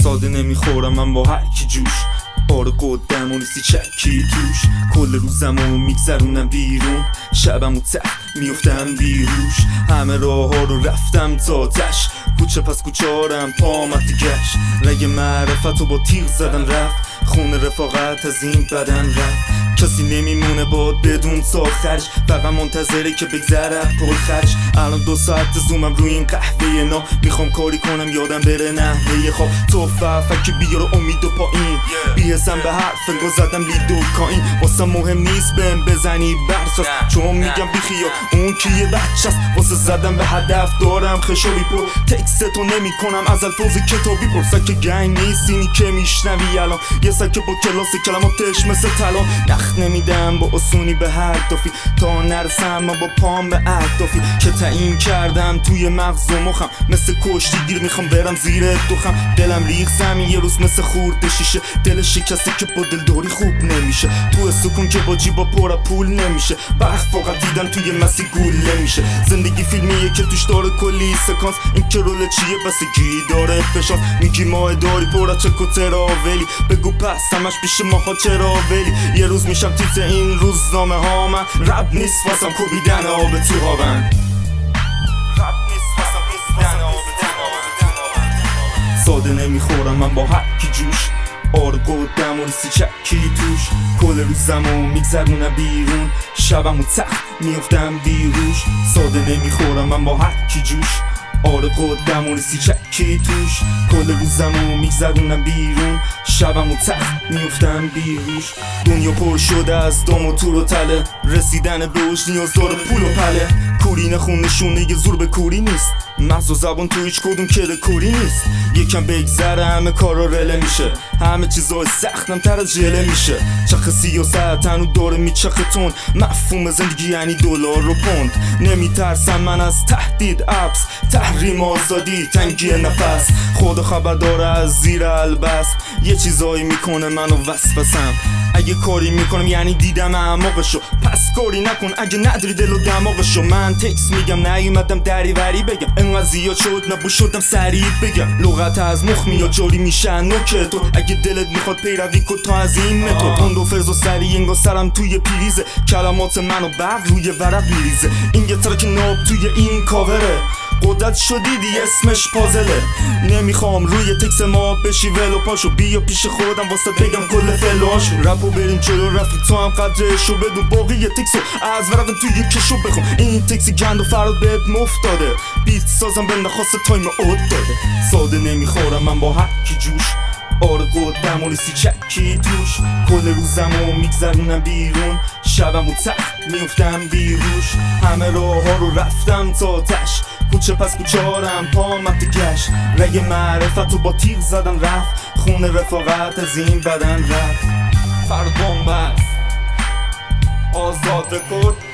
ساده نمیخورم من با هر کی جوش، آره قدم و نیستی چکی توش. کل روزمو میگذرونم بیرون، شبمو تخت میفتم بیروش. همه راه ها رو رفتم تا تش، کوچه پس کوچارم پامت گشت. رگ معرفت رو با تیغ زدن رفت، خون رفاقت از این بدن رفت. کسی نمیمونه باد بدون ساخرش، فقط منتظره که بگذره پل خرش. الان 2 ساعت زومم روی این قهوه نا، میخوام کاری کنم یادم بره نحوه خواب. تو فکر بیار امید و پایین، بیهسم به حرف انگار زدم لید و کائین. واسه مهم نیست بهم بزنی برساز، چون میگم بیخیا اون که یه بچه است. واسه زدم به هدف دارم خشابی پر، تکستو نمی کنم از الفاظ کتابی پر. سکه گنگ نیست اینی که میشنوی الان، یه سکه با کلاس کلماتش مثل طلا. نخت نمیدم با اسونی به هر دافی، تا نرسم من با پام به اهدافی که تعیین کردم توی مغز و مخم. مثل کشتی گیر میخوام برم زیر دخم، دلم ریخ زمین یه روز مثل خورد شیشه. دل شکسته که با دلداری خوب نمیشه، تو سکون که با جیبا پر پول نمیشه. برخ فقط دیدن توی مسیح گوله میشه. زندگی فیلمیه که توش داره کلی سکانس، این که رول چیه بسگی داره فشانس. میگی ماه داری پر از چک و تراولی، بگو پس همش پیش ماها چرا ولی. یه روز میشم تیتر این روزنامه ها، من رب نیست واسم کوبیدن آب تو هاون. ساده نمیخورم من با هر کی جوش، آره قدم و نیستی چکی توش. کل روزمو میگذرونم بیرون، شبمو تخت میفتم بیروش. ساده نمیخورم من با هر کی جوش، آره قدم و نیستی چکی توش. کل روزمو میگذرونم بیرون، شبمو تخت میفتم بیروش. دنیا پر شده از دام و تور و تله، رسیدن به اوج نیاز داره پول و پله. کوری نخون نشونه یه زور به کوری نیست، مغز و زبان تو هیچ کدوم کده کوری نیست. یکم بگذره همه کارا رله میشه، همه چیزای سختم تر از جله میشه. چخ 30 هنو داره میچخه تون، مفهوم زندگی یعنی دلار و پوند. نمیترسم من از تهدید، ابس تحریم، آزادی، تنگی نفس. خدا خبر داره از زیر البس، یه چیزایی میکنه منو وسوسم. اگه کاری میکنم یعنی دیدم اعماقشو، پس کاری نکن اگه نداری دل و دماغشو. من تکس میگم نیومدم دریوری بگم، انقدر زیاد شد نبو شدم سریع بگم. لغت از مخ میاد جاری میشن نوکه تو، اگه دلت میخواد پیروی کن تا از این متد. تند و فرز و سریع انگار سرم توی پریزه، کلمات منو برق روی ورق میریزه. این یه ترک ناب توی این کاوره، قدرت شدیدی اسمش پازله. نمیخوام روی تکس ما بشی ولو، پاشو بیا پیش خودم واسه بگم کل فلاشو. رپو بریم جلو رفتی تو هم قدرشو بدون، باقی یه تکسو از ورقم توی کشو بخون. این تکسی گند و فراد بهت مفتاده، بیت سازم به نخواست تایم اوت داده. ساده نمیخورم من با هر کی جوش، آره قدم و نیستی چکی توش. کل روزمو میگذرونم بیرون، شبمو تخت میفتم بیروش. همه راه ها رو رفتم تا تش، کوچه پس کوچارم پامت گشت. رگ معرفت رو با تیغ زدن رفت، خون رفاقت از این بدن رفت. فرد بومبست آزاد کرد.